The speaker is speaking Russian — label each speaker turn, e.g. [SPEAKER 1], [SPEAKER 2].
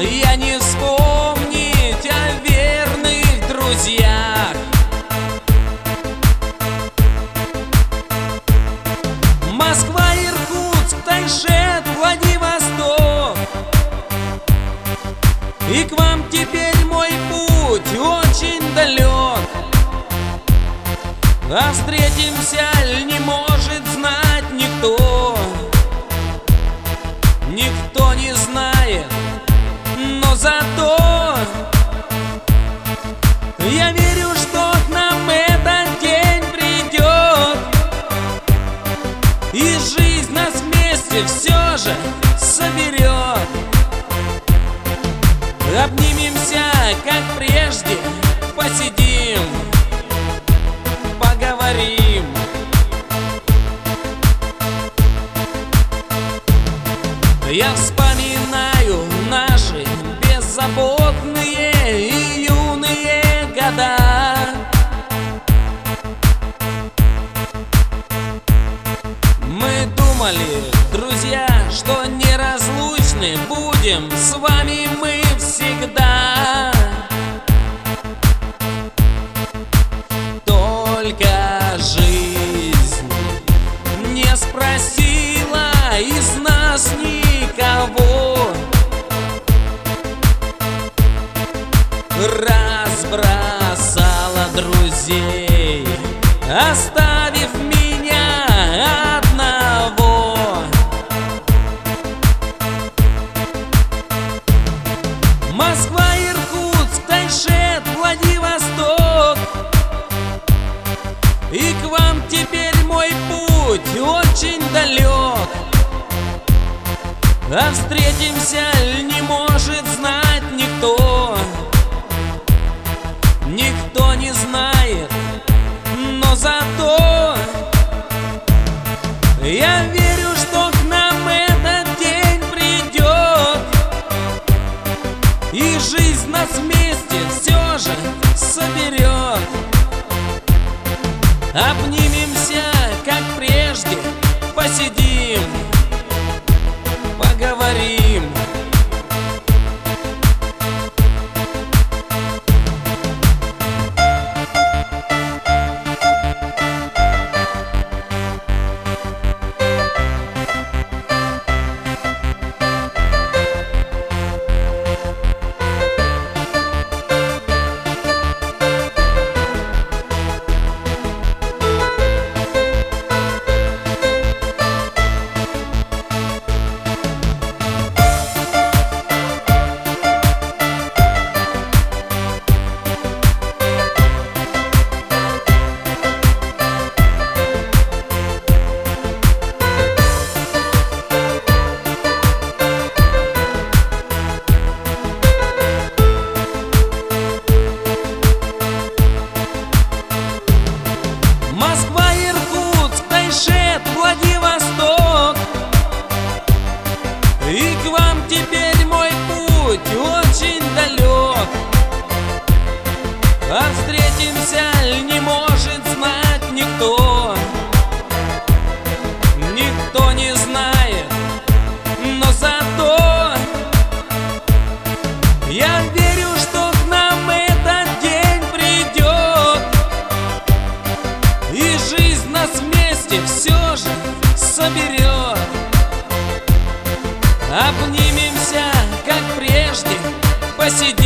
[SPEAKER 1] я не вспомнить о верных друзьях. Москва, Иркутск, Тайшет, Владивосток, и к вам теперь мой путь очень далек. А встретимся ль не может знать никто. Никто не знает, но зато я верю, что к нам этот день придет, и жизнь нас вместе все же соберет. Обнимемся, как прежде, посидим, поговорим. Я вспоминаю наши беззаботные и юные года. Мы думали, друзья, что неразлучны будем с вами мы всегда. Только жизнь не спросила из нас никого, разбросала друзей, оставив меня одного. Москва, Иркутск, Тайшет, Владивосток, и к вам теперь мой путь очень далек. А встретимся ль не может знать никто. Никто не знает, но зато я верю, что к нам этот день придет, и жизнь нас вместе все же соберет. Обнимемся, как прежде, посидим, поговорим. Москва, Иркутск, Тайшет, Владивосток, и к вам теперь мой путь очень далек. А встретимся ль не может знать никто. Никто не знает, но зато я верю, что к нам этот день придет, и жизнь нас вместе все же соберет. Обнимемся, как прежде, посидим.